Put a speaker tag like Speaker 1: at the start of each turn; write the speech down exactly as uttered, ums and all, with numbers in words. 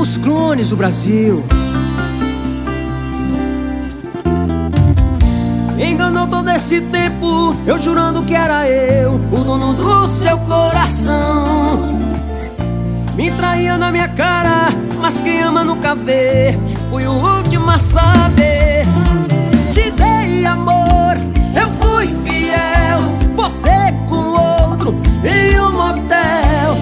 Speaker 1: dos clones do Brasil. Enganou todo esse tempo, eu jurando que era eu o dono do seu coração. Me traía na minha cara, mas quem ama nunca vê. Fui o último a saber. Te dei amor, eu fui fiel. Você com outro em um motel.